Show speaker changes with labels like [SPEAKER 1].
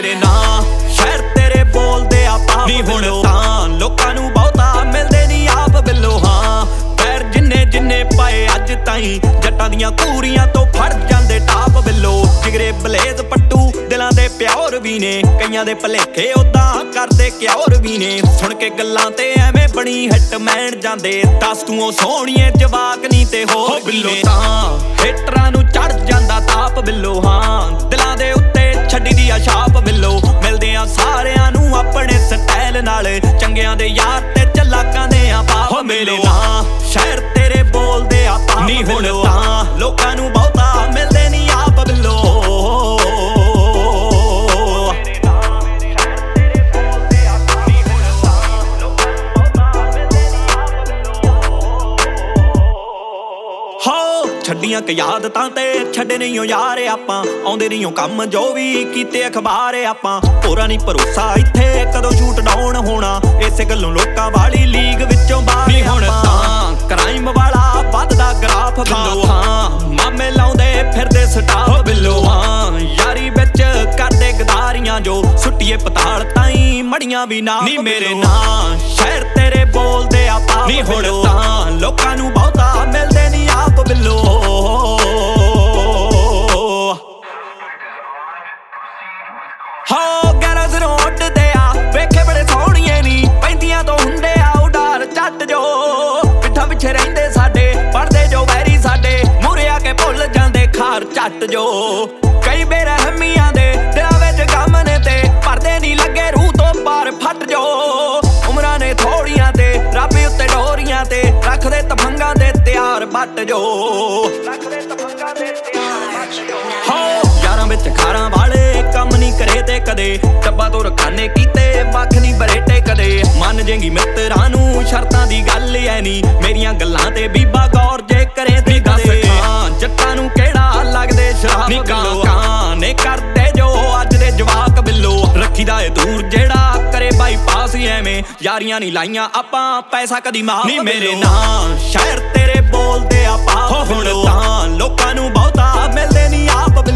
[SPEAKER 1] मेरे नां शहर तेरे बोलदे आ पाप नी हुण तां लोकां नूं बहुता मिलदे नी आप बिल्लो हाँ पैर जिन्ने जिन्ने पाए अज ताईं जट्टां दियां कूरियां तो फड़ जांदे टाप बिल्लो जिगरे बलेज पट्टू दिलां दे प्यार भी ने कईयां दे भलेखे उदां करदे क्योर भी ने सुण के गल्लां ते एवें बणी हिट मैन जांदे दस तूं सोहणीए जवाक नी ते हो बिल्लो तां हेटरां नूं चढ़ जांदा ताप बिल्लो हाँ दिलां दे उत्ते छड्डी दी आ छाप बिल्लो मिलदे आ सारिआं नूं अपने स्टाइल नाल चंगिआं दे यार ते चलाकां दे आ बाप मेरे नां शहर तेरे बोलदे आ पाप नी हुण तां लोकां नूं बहुता मिलदे नी आप बिल्लो ਛੱਡੀਆਂ ਕਯਾਦਤਾਂ ਤੇ ਛੱਡੇ ਨਹੀਂ ਓ ਯਾਰ ਆਪਾਂ ਆਉਂਦੇ ਨਹੀਂ ਓ ਕੰਮ ਜੋ ਵੀ ਕੀਤੇ ਅਖਬਾਰ ਆਪਾਂ ਹੋਰਾਂ ਨਹੀਂ ਭਰੋਸਾ ਇੱਥੇ ਕਦੋਂ ਸ਼ੂਟ ਡਾਊਨ ਹੋਣਾ ਇਸੇ ਗੱਲੋਂ ਲੋਕਾਂ ਵਾਲੀ ਲੀਗ ਵਿੱਚੋਂ ਬਾਹਰ ਨਹੀਂ ਹੁਣ ਤਾਂ ਕ੍ਰਾਈਮ ਵਾਲਾ ਵੱਧਦਾ ਗ੍ਰਾਫ ਬਿੱਲੋ ਹਾਂ ਮਾਮੇ ਲਾਉਂਦੇ ਫਿਰਦੇ ਸਟਾਫ ਬਿੱਲੋ ਹਾਂ ਯਾਰੀ ਵਿੱਚ ਕਰਦੇ ਗਦਾਰੀਆਂ ਜੋ ਸੁੱਟੀਏ ਪਤਾਲ ਤਾਈਂ ਮੜੀਆਂ ਵੀ ਨਾ ਨੀ ਮੇਰੇ ਨਾਂ ਸ਼ਹਿਰ ਤੇਰੇ ਬੋਲਦੇ ਆ ਪਾਪ ਨੀ ਹੁਣ ਤਾਂ ਲੋਕਾਂ ਨੂੰ ਬਹੁਤਾ ਮਿਲਦੇ ਨੀ ਆਪ ਬਿੱਲੋ ਹੋ ਗੈਰਜ ਰੋਡ ਦੇ ਆ ਵੇਖੇ ਬੜੇ ਸੋਹਣੀਏ ਨੀ ਪੈਂਦੀਆਂ ਤੋਂ ਹੁੰਦੇ ਆ ਉਡਾਰ ਚੱਟ ਜੋ ਪਿੱਠਾਂ ਪਿੱਛੇ ਰਹਿੰਦੇ ਸਾਡੇ ਪੜਦੇ ਜੋ ਵੈਰੀ ਸਾਡੇ ਮੂਹਰੇ ਆ ਕੇ ਭੁੱਲ ਜਾਂਦੇ ਖਾਰ ਚੱਟ ਜੋ ਕਈ ਬੇਰਹਿਮੀਆਂ ਦੇ ਦਿਲਾਂ ਵਿੱਚ ਗਮ ਨੇ ਤੇ ਪਰਦੇ ਨੀ ਲੱਗੇ ਰੂਹ ਤੋਂ ਪਾਰ ਫੱਟ ਜੋ ਉਮਰਾਂ ਨੇ ਥੋੜੀਆਂ ਤੇ ਰੱਬ ਉੱਤੇ ਡੋਰੀਆਂ ਤੇ ਰੱਖਦੇ ਤਫੰਗਾਂ ਦੇ ਤਿਆਰ ਬੱਟ ਜੋ ਯਾਰਾਂ ਵਿੱਚ ਖਾਰਾਂ ਵਾਲੇ ਕੰਮ ਨੀ ਕਰੇ ਤੇ ਕਦੇ ਟੱਬਾ ਤੋਂ ਰਖਾਨੇ ਕੀਤੇ ਵੱਖ ਨੀ ਬਰੇਟੇ ਕਦੇ ਮੰਨ ਜੇਗੀ ਮਿੱਤਰਾਂ ਨੂੰ ਸ਼ਰਤਾਂ ਦੀ ਗੱਲ ਐ ਨੀ ਮੇਰੀਆਂ ਗੱਲਾਂ ਤੇ ਬੀਬਾ ਗੌਰ ਜੇ ਕਰੇ ਤੇ ਕਦੇ ਜੱਟਾਂ ਨੂੰ ਕਿਹੜਾ ਲੱਗਦੇ ਸ਼ਰਾਬ ਨੀ ਕਾਂ ਨੇ ਕਰਦੇ ਜੋ ਅੱਜ ਦੇ ਜਵਾਕ ਬਿੱਲੋ ਰੱਖੀਦਾ ਏ ਦੂਰ ਜਿਹੜਾ ਕਰੇ ਬਾਈਪਾਸ ਐਵੇਂ ਯਾਰੀਆਂ ਨੀ ਲਾਈਆਂ ਆਪਾਂ ਪੈਸਾ ਕਦੀ ਮਾਫ ਨੀ ਮੇਰੇ ਨਾਂ ਸ਼ਹਿਰ ਤੇਰੇ ਬੋਲਦੇ ਆ ਪਾਪ ਹੁਣ ਤਾਂ ਲੋਕਾਂ ਨੂੰ ਬਹੁਤਾ ਮਿਲਦੇ ਨੀ ਆਪ